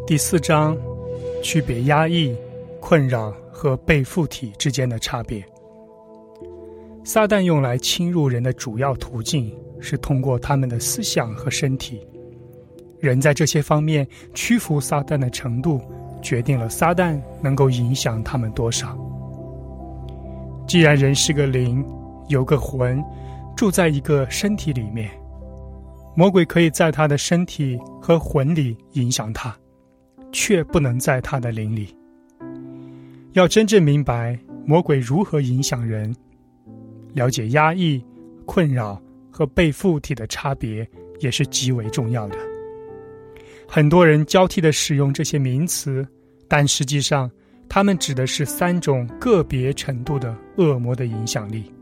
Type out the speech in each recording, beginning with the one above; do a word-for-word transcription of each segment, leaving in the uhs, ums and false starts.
第四章，区别压抑、困扰和被附体之间的差别。撒旦用来侵入人的主要途径是通过他们的思想和身体。人在这些方面屈服撒旦的程度，决定了撒旦能够影响他们多少。既然人是个灵，有个魂，住在一个身体里面，魔鬼可以在他的身体和魂里影响他，却不能在他的灵里。要真正明白魔鬼如何影响人，了解压抑、困扰和被附体的差别也是极为重要的。很多人交替地使用这些名词，但实际上他们指的是三种个别程度的恶魔的影响力。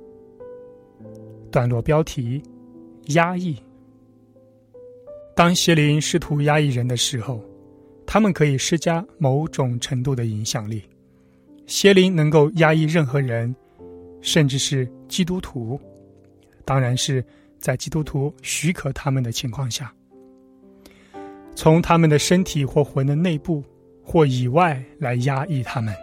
段落标题：压抑。当邪灵试图压抑人的时候，他们可以施加某种程度的影响力。邪灵能够压抑任何人，甚至是基督徒，当然是在基督徒许可他们的情况下，从他们的身体或魂的内部或以外来压抑他们。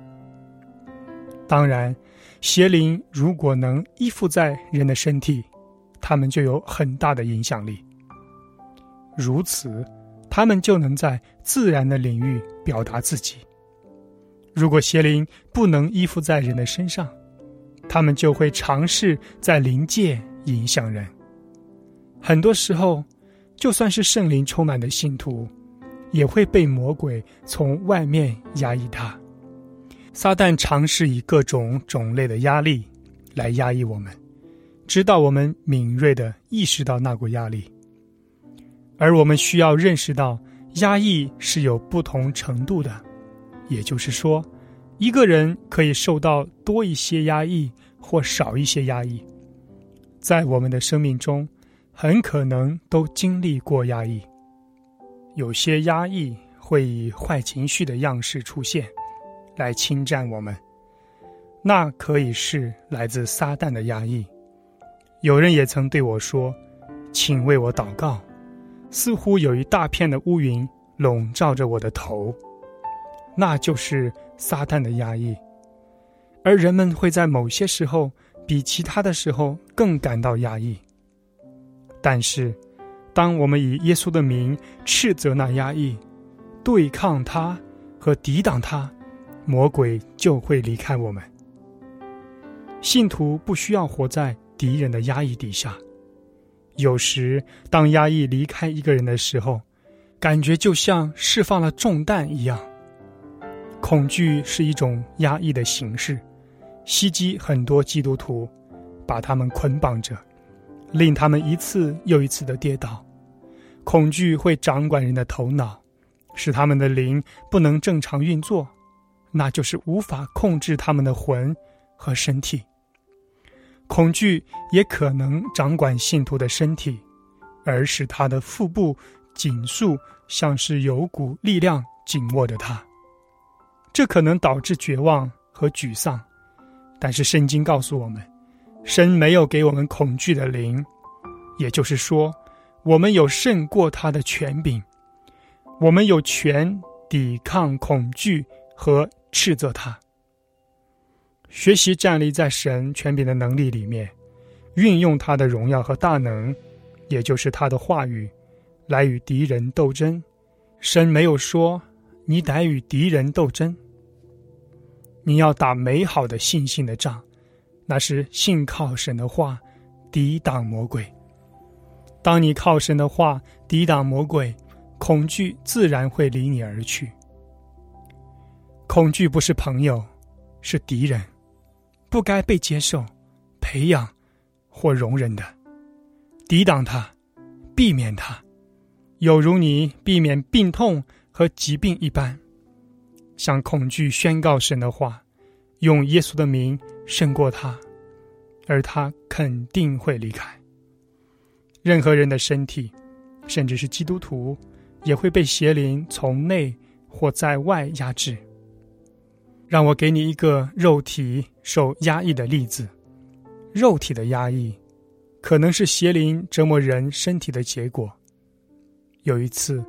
当然，邪灵如果能依附在人的身体，他们就有很大的影响力。如此，他们就能在自然的领域表达自己。如果邪灵不能依附在人的身上，他们就会尝试在灵界影响人。很多时候，就算是圣灵充满的信徒，也会被魔鬼从外面压抑他。撒旦尝试以各种种类的压力来压抑我们，直到我们敏锐地意识到那股压力。而我们需要认识到，压抑是有不同程度的，也就是说，一个人可以受到多一些压抑或少一些压抑。在我们的生命中，很可能都经历过压抑。有些压抑会以坏情绪的样式出现，来侵占我们，那可以是来自撒旦的压抑。有人也曾对我说，请为我祷告，似乎有一大片的乌云笼罩着我的头，那就是撒旦的压抑。而人们会在某些时候比其他的时候更感到压抑。但是当我们以耶稣的名斥责那压抑，对抗它和抵挡它，魔鬼就会离开我们。信徒不需要活在敌人的压抑底下。有时当压抑离开一个人的时候，感觉就像释放了重担一样。恐惧是一种压抑的形式，袭击很多基督徒，把他们捆绑着，令他们一次又一次的跌倒。恐惧会掌管人的头脑，使他们的灵不能正常运作，那就是无法控制他们的魂和身体。恐惧也可能掌管信徒的身体，而使他的腹部紧束，像是有股力量紧握着他。这可能导致绝望和沮丧，但是圣经告诉我们，神没有给我们恐惧的灵，也就是说，我们有胜过他的权柄，我们有权抵抗恐惧和斥责他。学习站立在神权柄的能力里面，运用他的荣耀和大能，也就是他的话语，来与敌人斗争。神没有说你得与敌人斗争，你要打美好的信心的仗，那是信靠神的话抵挡魔鬼。当你靠神的话抵挡魔鬼，恐惧自然会离你而去。恐惧不是朋友，是敌人，不该被接受、培养或容忍的。抵挡它，避免它，有如你避免病痛和疾病一般。向恐惧宣告神的话，用耶稣的名胜过它，而它肯定会离开。任何人的身体，甚至是基督徒，也会被邪灵从内或在外压制。让我给你一个肉体受压抑的例子。肉体的压抑可能是邪灵折磨人身体的结果。有一次，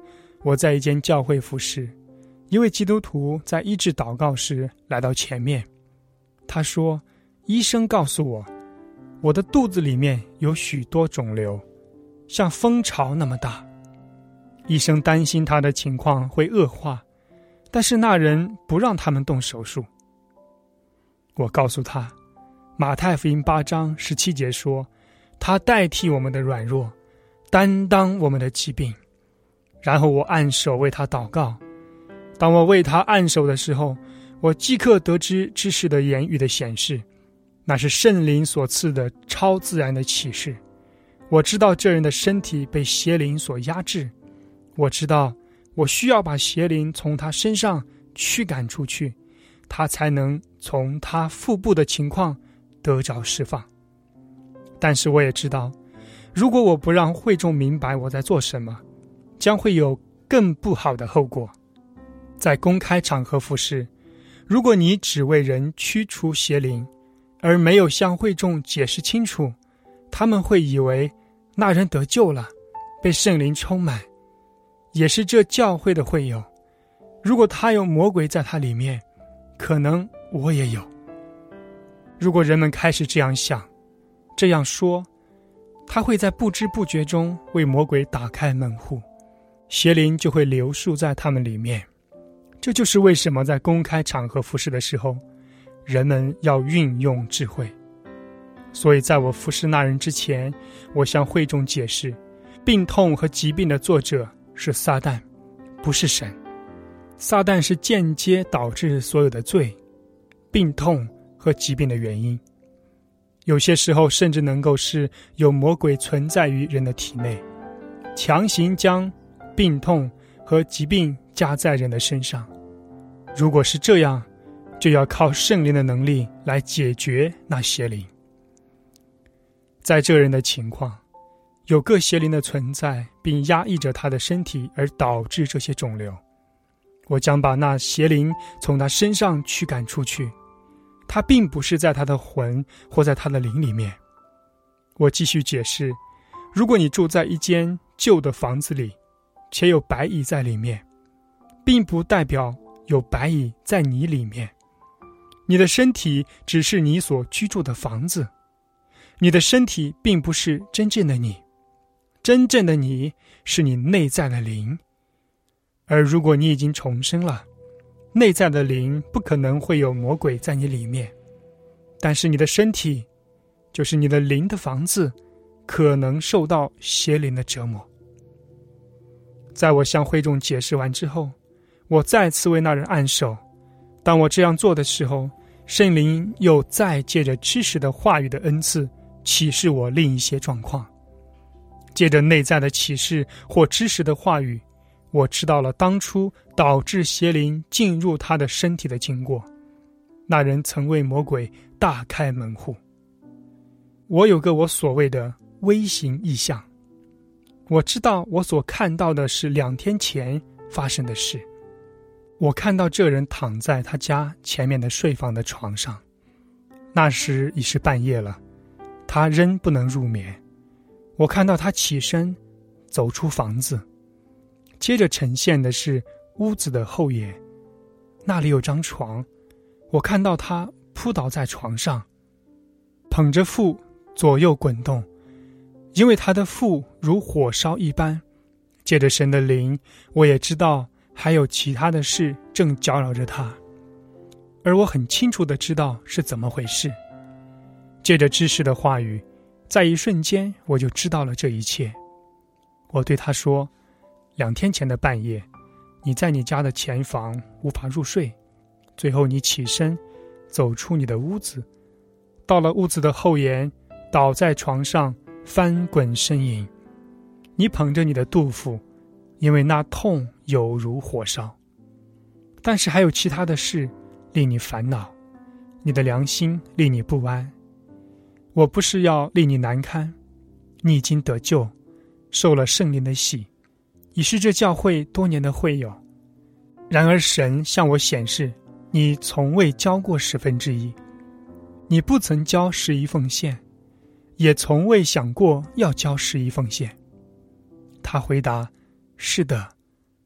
我在一间教会服侍，一位基督徒在医治祷告时来到前面，他说，医生告诉我，我的肚子里面有许多肿瘤，像蜂巢那么大。医生担心他的情况会恶化，但是那人不让他们动手术。我告诉他，马太福音八章十七节说，他代替我们的软弱，担当我们的疾病。然后我按手为他祷告。当我为他按手的时候，我即刻得知知识的言语的显示，那是圣灵所赐的超自然的启示。我知道这人的身体被邪灵所压制，我知道我需要把邪灵从他身上驱赶出去，他才能从他腹部的情况得着释放。但是我也知道，如果我不让会众明白我在做什么，将会有更不好的后果。在公开场合服事，如果你只为人驱除邪灵，而没有向会众解释清楚，他们会以为那人得救了，被圣灵充满，也是这教会的会友。如果他有魔鬼在他里面，可能我也有。如果人们开始这样想，这样说，他会在不知不觉中为魔鬼打开门户，邪灵就会流宿在他们里面。这就是为什么在公开场合服事的时候，人们要运用智慧。所以在我服事那人之前，我向会众解释，病痛和疾病的作者是撒旦，不是神。撒旦是间接导致所有的罪、病痛和疾病的原因，有些时候甚至能够是有魔鬼存在于人的体内，强行将病痛和疾病加在人的身上。如果是这样，就要靠圣灵的能力来解决那邪灵。在这人的情况，有个邪灵的存在，并压抑着他的身体，而导致这些肿瘤。我将把那邪灵从他身上驱赶出去，他并不是在他的魂或在他的灵里面。我继续解释，如果你住在一间旧的房子里，且有白蚁在里面，并不代表有白蚁在你里面。你的身体只是你所居住的房子，你的身体并不是真正的你，真正的你是你内在的灵。而如果你已经重生了，内在的灵不可能会有魔鬼在你里面，但是你的身体，就是你的灵的房子，可能受到邪灵的折磨。在我向会众解释完之后，我再次为那人按手。当我这样做的时候，圣灵又再借着知识的话语的恩赐启示我另一些状况。借着内在的启示或知识的话语，我知道了当初导致邪灵进入他的身体的经过。那人曾为魔鬼大开门户。我有个我所谓的微型异象，我知道我所看到的是两天前发生的事。我看到这人躺在他家前面的睡房的床上，那时已是半夜了，他仍不能入眠。我看到他起身走出房子，接着呈现的是屋子的后沿，那里有张床，我看到他扑倒在床上，捧着腹左右滚动，因为他的腹如火烧一般。借着神的灵，我也知道还有其他的事正搅扰着他，而我很清楚地知道是怎么回事。借着知识的话语，在一瞬间我就知道了这一切。我对他说，两天前的半夜，你在你家的前房无法入睡，最后你起身走出你的屋子，到了屋子的后沿，倒在床上翻滚呻吟。你捧着你的肚腹，因为那痛有如火烧。但是还有其他的事令你烦恼，你的良心令你不安。我不是要令你难堪，你已经得救，受了圣灵的洗，已是这教会多年的会友。然而神向我显示，你从未交过十分之一，你不曾交十一奉献，也从未想过要交十一奉献。他回答，是的，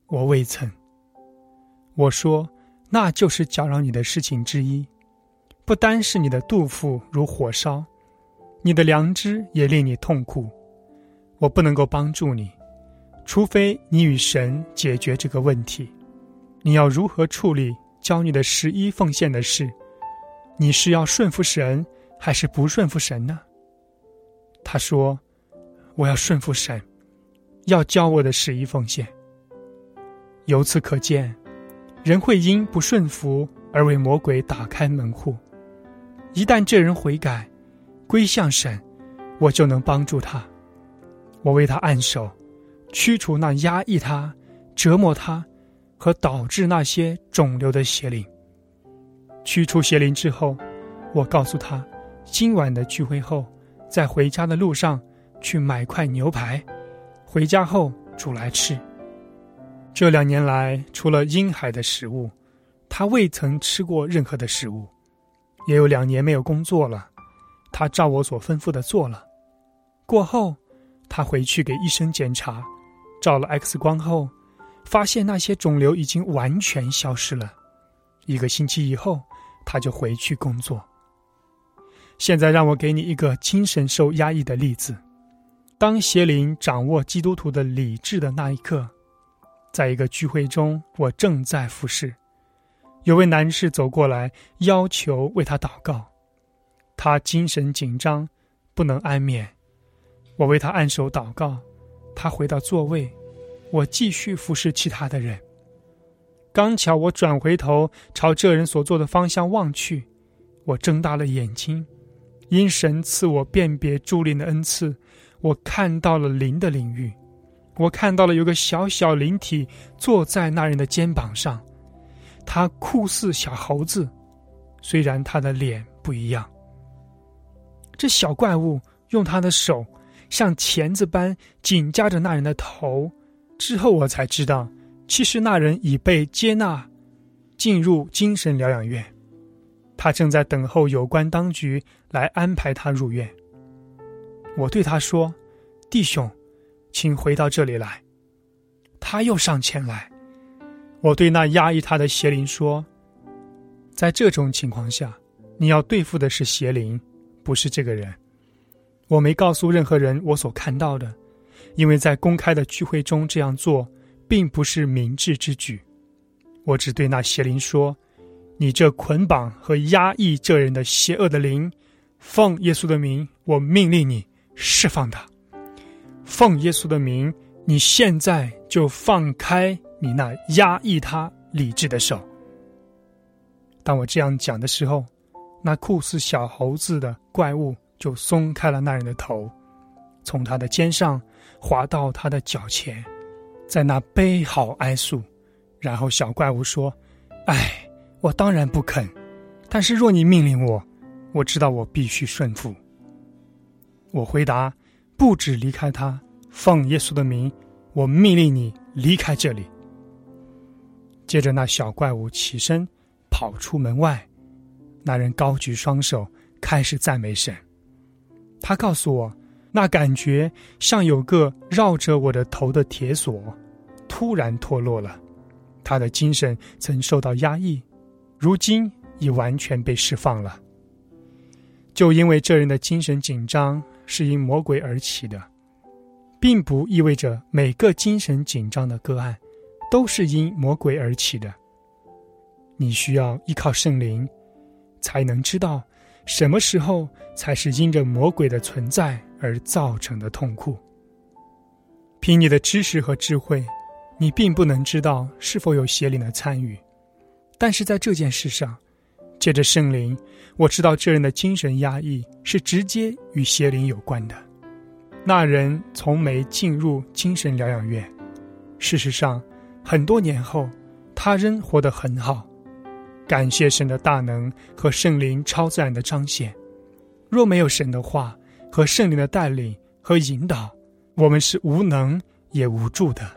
我未曾。我说，那就是搅扰你的事情之一，不单是你的肚腹如火烧，你的良知也令你痛苦。我不能够帮助你，除非你与神解决这个问题。你要如何处理交你的十一奉献的事？你是要顺服神，还是不顺服神呢？他说，我要顺服神，要交我的十一奉献。由此可见，人会因不顺服而为魔鬼打开门户。一旦这人悔改，归向神，我就能帮助他。我为他按手，驱除那压抑他、折磨他和导致那些肿瘤的邪灵。驱除邪灵之后，我告诉他，今晚的聚会后，在回家的路上去买块牛排，回家后煮来吃。这两年来，除了婴孩的食物，他未曾吃过任何的食物。也有两年没有工作了，他照我所吩咐的做了。过后，他回去给医生检查，照了 X 光后，发现那些肿瘤已经完全消失了。一个星期以后，他就回去工作。现在让我给你一个精神受压抑的例子。当邪灵掌握基督徒的理智的那一刻，在一个聚会中，我正在服侍，有位男士走过来要求为他祷告。他精神紧张，不能安眠。我为他按手祷告，他回到座位，我继续服侍其他的人。刚巧我转回头朝这人所坐的方向望去，我睁大了眼睛，因神赐我辨别诸灵的恩赐，我看到了灵的领域。我看到了有个小小灵体坐在那人的肩膀上，他酷似小猴子，虽然他的脸不一样。这小怪物用他的手像钳子般紧夹着那人的头，之后我才知道，其实那人已被接纳进入精神疗养院，他正在等候有关当局来安排他入院。我对他说，弟兄，请回到这里来。他又上前来。我对那压抑他的邪灵说，在这种情况下，你要对付的是邪灵，不是这个人。我没告诉任何人我所看到的，因为在公开的聚会中这样做并不是明智之举。我只对那邪灵说，你这捆绑和压抑这人的邪恶的灵，奉耶稣的名，我命令你释放他。奉耶稣的名，你现在就放开你那压抑他理智的手。当我这样讲的时候，那酷似小猴子的怪物就松开了那人的头，从他的肩上滑到他的脚前，在那悲嚎哀诉。然后小怪物说，哎，我当然不肯，但是若你命令我，我知道我必须顺服。我回答，不止离开他，奉耶稣的名，我命令你离开这里。接着那小怪物起身跑出门外，那人高举双手开始赞美神。他告诉我，那感觉像有个绕着我的头的铁锁突然脱落了。他的精神曾受到压抑，如今已完全被释放了。就因为这人的精神紧张是因魔鬼而起的，并不意味着每个精神紧张的个案都是因魔鬼而起的。你需要依靠圣灵，才能知道什么时候才是因着魔鬼的存在而造成的痛苦。凭你的知识和智慧，你并不能知道是否有邪灵的参与，但是在这件事上，借着圣灵，我知道这人的精神压抑是直接与邪灵有关的。那人从没进入精神疗养院，事实上，很多年后，他仍活得很好。感谢神的大能和圣灵超自然的彰显。若没有神的话和圣灵的带领和引导，我们是无能也无助的。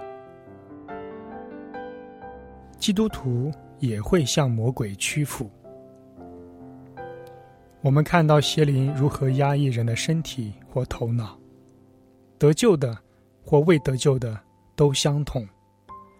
基督徒也会向魔鬼屈服。我们看到邪灵如何压抑人的身体或头脑，得救的或未得救的都相同。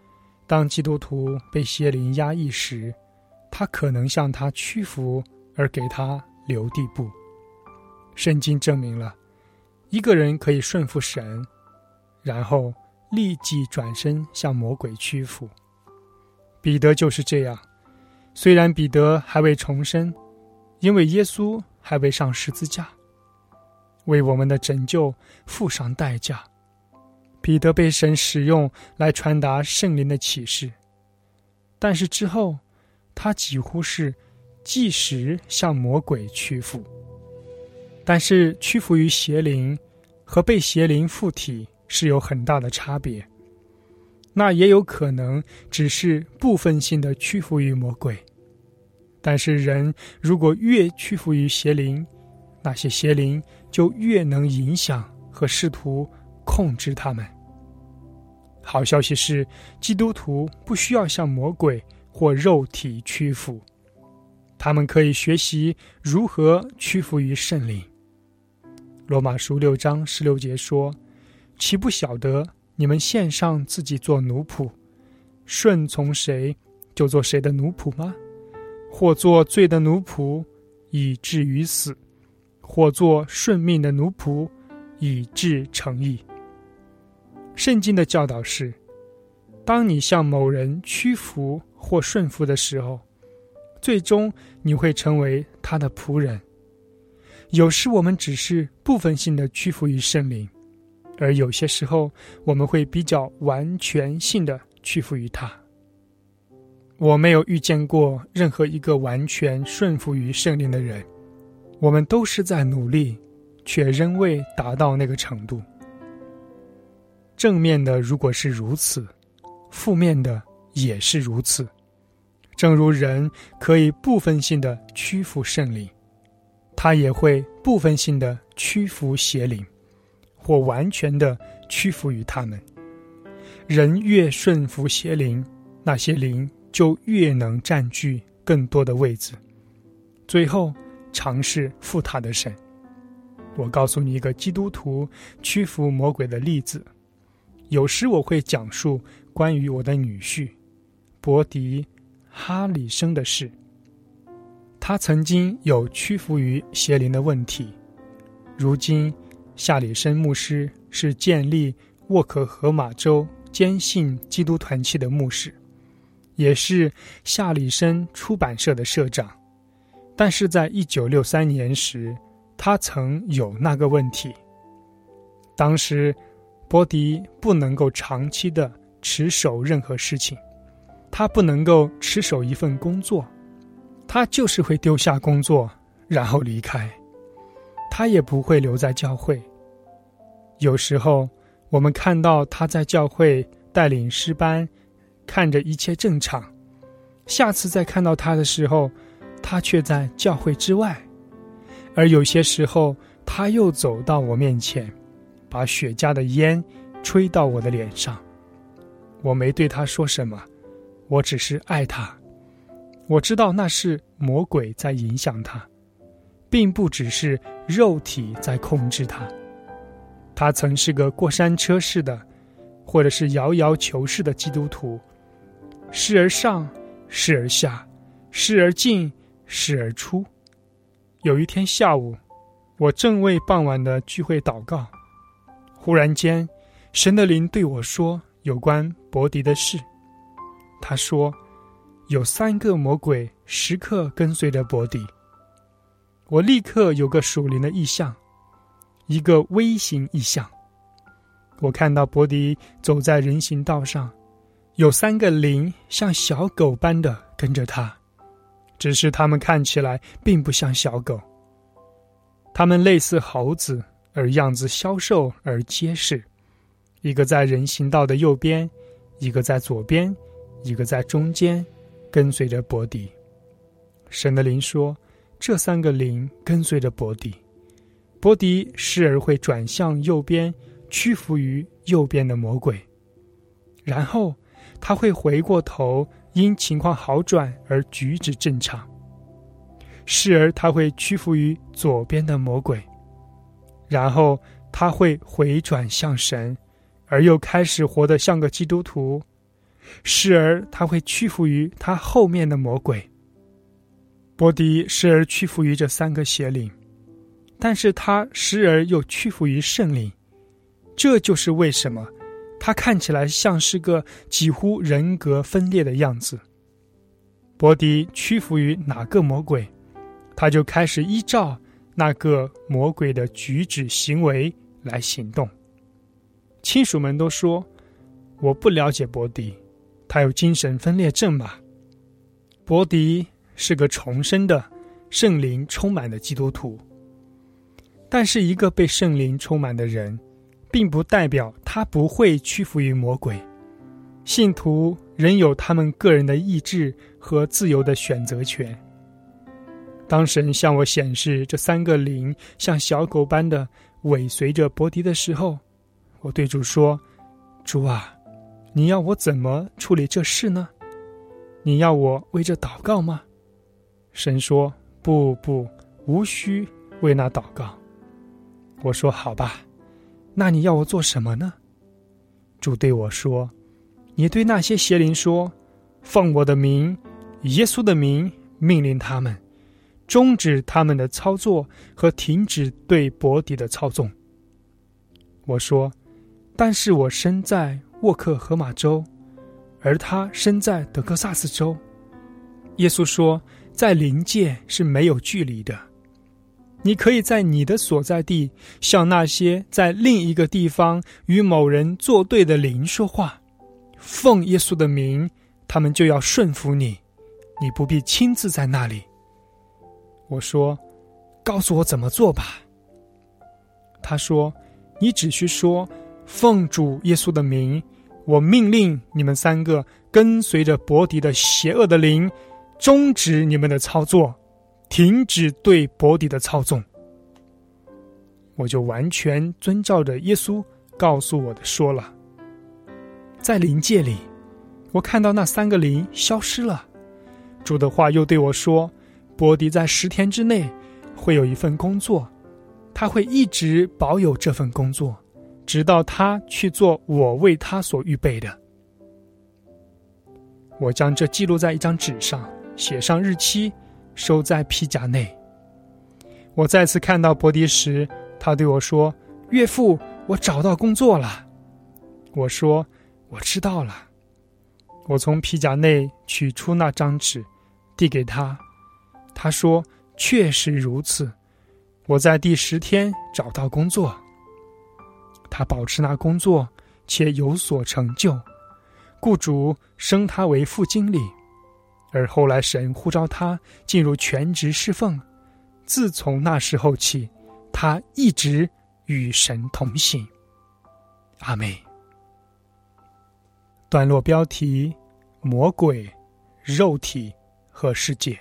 当基督徒被邪灵压抑时，他可能向他屈服而给他留地步。圣经证明了，一个人可以顺服神，然后立即转身向魔鬼屈服。彼得就是这样，虽然彼得还未重生，因为耶稣还未上十字架，为我们的拯救付上代价。彼得被神使用来传达圣灵的启示，但是之后他几乎是即时向魔鬼屈服。但是屈服于邪灵和被邪灵附体是有很大的差别，那也有可能只是部分性的屈服于魔鬼。但是人如果越屈服于邪灵，那些邪灵就越能影响和试图控制他们。好消息是，基督徒不需要向魔鬼或肉体屈服，他们可以学习如何屈服于圣灵。罗马书六章十六节说，岂不晓得你们献上自己做奴仆，顺从谁就做谁的奴仆吗？或做罪的奴仆，以至于死；或做顺命的奴仆，以致成义。圣经的教导是，当你向某人屈服或顺服的时候，最终你会成为他的仆人。有时我们只是部分性的屈服于圣灵，而有些时候我们会比较完全性的屈服于他。我没有遇见过任何一个完全顺服于圣灵的人，我们都是在努力，却仍未达到那个程度。正面的如果是如此，负面的也是如此。正如人可以部分性的屈服圣灵，他也会部分性的屈服邪灵，或完全的屈服于他们。人越顺服邪灵，那些灵就越能占据更多的位置，最后尝试负他的神。我告诉你一个基督徒屈服魔鬼的例子。有时我会讲述关于我的女婿伯迪哈里生的事。他曾经有屈服于邪灵的问题，如今夏里生牧师是建立沃克荷马州坚信基督团契的牧师，也是夏里生出版社的社长。但是在一九六三年时，他曾有那个问题。当时伯迪不能够长期的持守任何事情，他不能够持守一份工作，他就是会丢下工作然后离开，他也不会留在教会。有时候我们看到他在教会带领诗班，看着一切正常，下次再看到他的时候，他却在教会之外。而有些时候他又走到我面前，把雪茄的烟吹到我的脸上。我没对他说什么，我只是爱他。我知道那是魔鬼在影响他，并不只是肉体在控制他。他曾是个过山车式的，或者是摇摇球式的基督徒，时而上，时而下，时而进，时而出。有一天下午，我正为傍晚的聚会祷告，忽然间神的灵对我说有关伯迪的事。他说有三个魔鬼时刻跟随着伯迪。我立刻有个属灵的异象，一个微型异象。我看到伯迪走在人行道上，有三个灵像小狗般的跟着他，只是他们看起来并不像小狗，他们类似猴子，而样子消瘦而结实。一个在人行道的右边，一个在左边，一个在中间，跟随着伯迪。神的灵说，这三个灵跟随着伯迪，伯迪时而会转向右边，屈服于右边的魔鬼，然后他会回过头，因情况好转而举止正常。时而他会屈服于左边的魔鬼，然后他会回转向神，而又开始活得像个基督徒， 时而他会屈服于他后面的魔鬼。伯迪时而屈服于这三个邪灵，但是他时而又屈服于圣灵。这就是为什么他看起来像是个几乎人格分裂的样子。伯迪屈服于哪个魔鬼，他就开始依照那个魔鬼的举止行为来行动。亲属们都说，我不了解伯迪，他有精神分裂症吧？伯迪是个重生的圣灵充满的基督徒。但是一个被圣灵充满的人，并不代表他不会屈服于魔鬼。信徒仍有他们个人的意志和自由的选择权。当神向我显示这三个灵像小狗般的尾随着伯迪的时候，我对主说，主啊，你要我怎么处理这事呢？你要我为这祷告吗？神说，不不，无需为那祷告。我说，好吧，那你要我做什么呢？主对我说，你对那些邪灵说，奉我的名，耶稣的名，命令他们终止他们的操作和停止对伯迪的操纵。我说，但是我身在沃克荷马州，而他身在德克萨斯州。耶稣说，在灵界是没有距离的。你可以在你的所在地向那些在另一个地方与某人作对的灵说话，奉耶稣的名，他们就要顺服你，你不必亲自在那里。我说，告诉我怎么做吧。他说，你只需说，奉主耶稣的名，我命令你们三个跟随着伯迪的邪恶的灵，终止你们的操作，停止对伯迪的操纵。我就完全遵照着耶稣告诉我的说了。在灵界里，我看到那三个灵消失了。主的话又对我说，伯迪在十天之内会有一份工作，他会一直保有这份工作，直到他去做我为他所预备的。我将这记录在一张纸上，写上日期，收在皮夹内。我再次看到伯迪时，他对我说，岳父，我找到工作了。我说，我知道了。我从皮夹内取出那张纸，递给他。他说，确实如此，我在第十天找到工作。他保持那工作，且有所成就，雇主升他为副经理，而后来神呼召他进入全职侍奉。自从那时候起，他一直与神同行。阿们。段落标题：魔鬼、肉体和世界。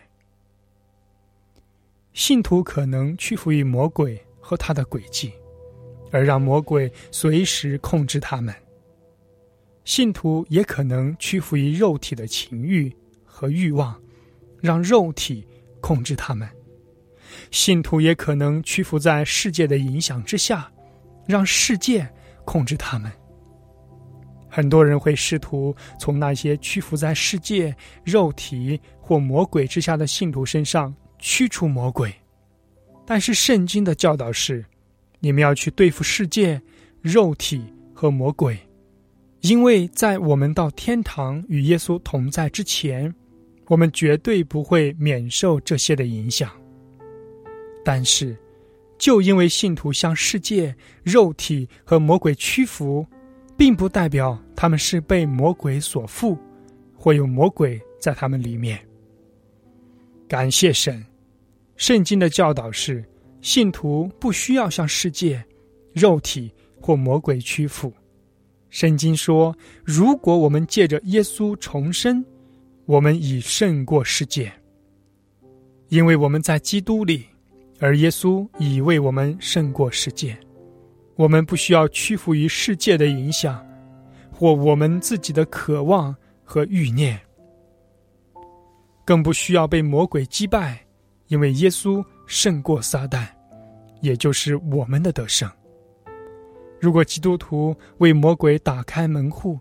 信徒可能屈服于魔鬼和他的诡计，而让魔鬼随时控制他们。信徒也可能屈服于肉体的情欲和欲望，让肉体控制他们。信徒也可能屈服在世界的影响之下，让世界控制他们。很多人会试图从那些屈服在世界、肉体或魔鬼之下的信徒身上驱除魔鬼，但是圣经的教导是，你们要去对付世界、肉体和魔鬼，因为在我们到天堂与耶稣同在之前，我们绝对不会免受这些的影响。但是就因为信徒向世界、肉体和魔鬼屈服，并不代表他们是被魔鬼所缚，或有魔鬼在他们里面。感谢神，圣经的教导是，信徒不需要向世界、肉体或魔鬼屈服。圣经说，如果我们借着耶稣重生，我们已胜过世界，因为我们在基督里，而耶稣已为我们胜过世界。我们不需要屈服于世界的影响，或我们自己的渴望和欲念，更不需要被魔鬼击败，因为耶稣胜过撒旦，也就是我们的得胜。如果基督徒为魔鬼打开门户，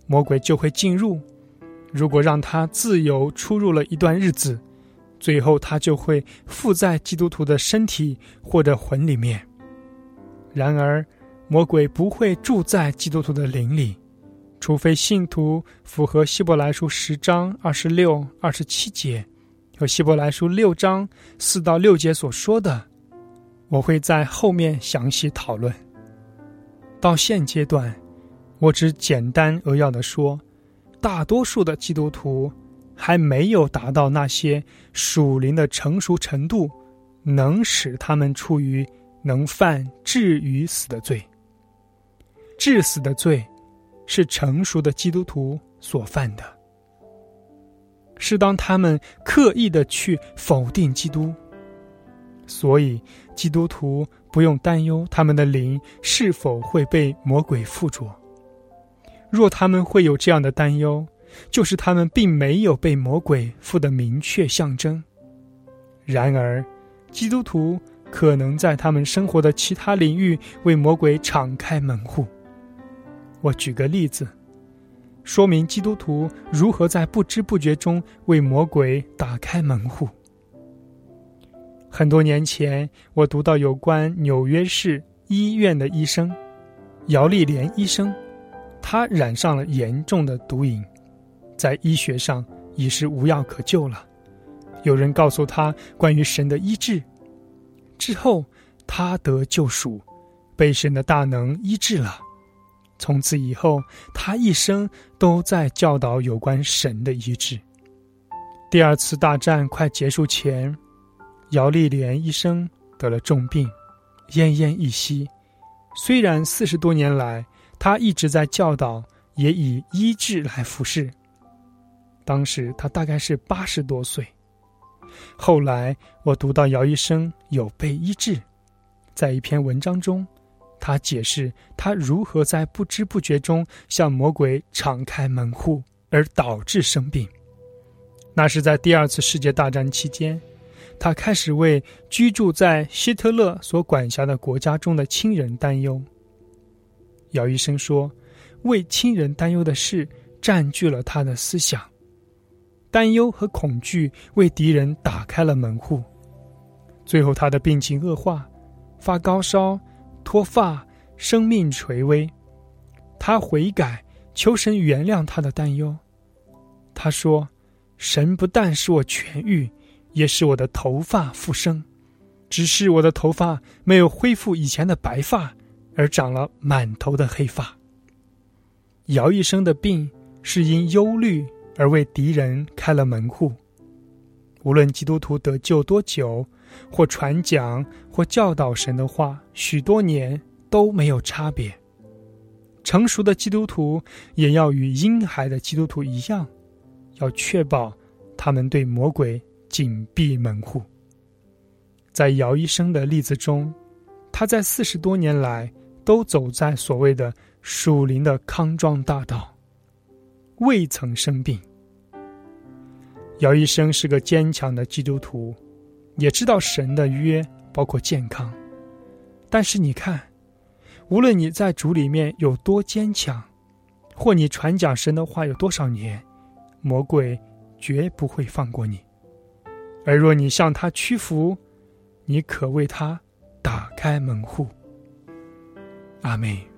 魔鬼就会进入。如果让他自由出入了一段日子，最后他就会附在基督徒的身体或者魂里面。然而魔鬼不会住在基督徒的灵里，除非信徒符合希伯来书十章二十六、二十七节和希伯来书六章四到六节所说的，我会在后面详细讨论。到现阶段，我只简单扼要地说，大多数的基督徒还没有达到那些属灵的成熟程度，能使他们处于能犯至于死的罪。致死的罪是成熟的基督徒所犯的，是当他们刻意的去否定基督。所以基督徒不用担忧他们的灵是否会被魔鬼附着。若他们会有这样的担忧，就是他们并没有被魔鬼附的明确象征。然而基督徒可能在他们生活的其他领域为魔鬼敞开门户。我举个例子，说明基督徒如何在不知不觉中为魔鬼打开门户。很多年前，我读到有关纽约市医院的医生姚丽莲医生，他染上了严重的毒瘾，在医学上已是无药可救了。有人告诉他关于神的医治，之后他得救赎，被神的大能医治了。从此以后，他一生都在教导有关神的医治。第二次大战快结束前，姚丽莲医生得了重病，奄奄一息。虽然四十多年来他一直在教导，也以医治来服侍。当时他大概是八十多岁。后来我读到姚医生有被医治，在一篇文章中，他解释他如何在不知不觉中向魔鬼敞开门户，而导致生病。那是在第二次世界大战期间，他开始为居住在希特勒所管辖的国家中的亲人担忧。姚医生说，为亲人担忧的事占据了他的思想，担忧和恐惧为敌人打开了门户。最后他的病情恶化，发高烧、脱发、生命垂危。他悔改，求神原谅他的担忧。他说，神不但使我痊愈，也使我的头发复生，只是我的头发没有恢复以前的白发，而长了满头的黑发。姚医生的病是因忧虑而为敌人开了门户。无论基督徒得救多久，或传讲或教导神的话许多年，都没有差别。成熟的基督徒也要与婴孩的基督徒一样，要确保他们对魔鬼紧闭门户。在姚医生的例子中，他在四十多年来都走在所谓的属灵的康庄大道，未曾生病。姚医生是个坚强的基督徒，也知道神的约包括健康。但是你看，无论你在主里面有多坚强，或你传讲神的话有多少年，魔鬼绝不会放过你。而若你向他屈服，你可为他打开门户。阿们。